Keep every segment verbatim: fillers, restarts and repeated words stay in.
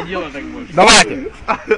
делай так больше. Давайте.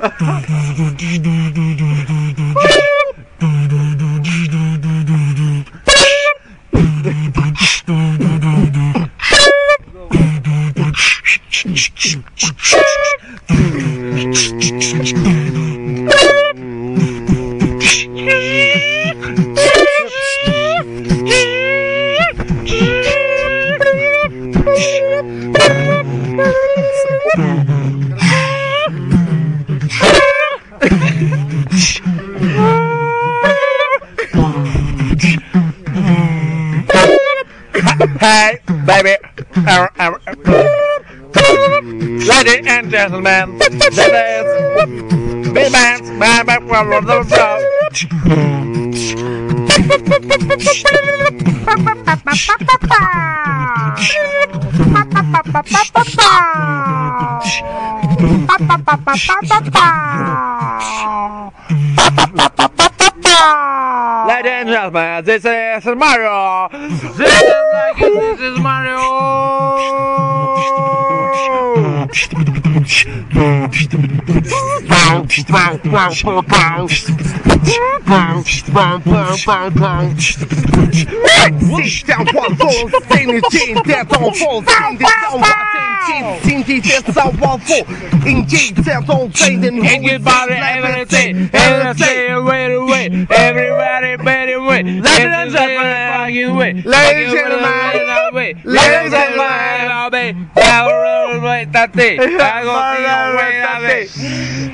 Hey, baby. Ladies and gentlemen, this is Big Bands, Bad Bad from the Bro. Ladies and gentlemen, this is Mario. This is like it, this is Mario. Everybody, everything, everything, wait away, everybody, better way. Ladies and gentlemen, ladies and gentlemen, ladies and gentlemen, wait, that's it. I go wait,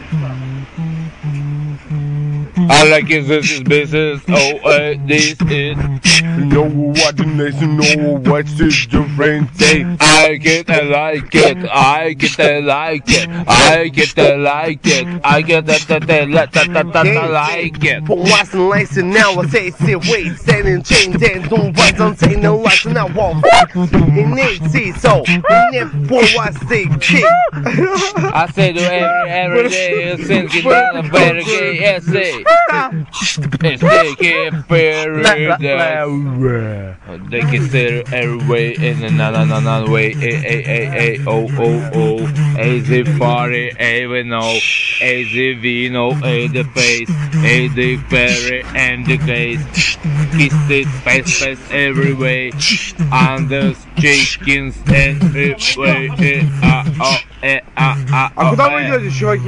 I like it, this is business, oh, uh, this is. Know what the nation know what's the different thing. I get I like it, I get I like it, I get I like it, I get that that that that that I like it. For what's in life now I say say wait, standing change and don't want to say no life now walk. In it see so in for what's the kid. I say to every every day since you did a better gay essay. It's taking very day. They consider every way in another another way. A a a a o o o. A the party, a we know. A the vino, a the face, a the berry and the case. Kiss it, face face every way. And the chickens every way. Ah ah ah ah. А куда вы идете, чуваки?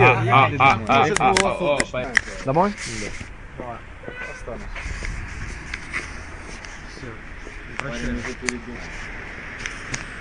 Домой? Давай, останусь. Все. Прощай.